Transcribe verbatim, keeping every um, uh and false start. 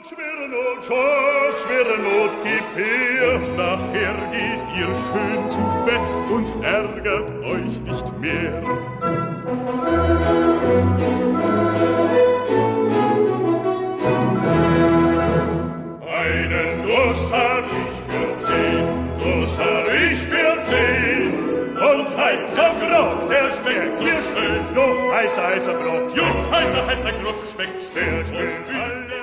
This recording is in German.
schwere Not, Schock, schwere Not, gib her. Und nachher geht ihr schön zu Bett und ärgert euch nicht mehr. Einen Durst hab ich für zehn, Durst hab ich für zehn. Und heißer Grog, der schmeckt so schön. Doch heißer, heißer Grog, jo, heißer, heißer Grog schmeckt sehr schön.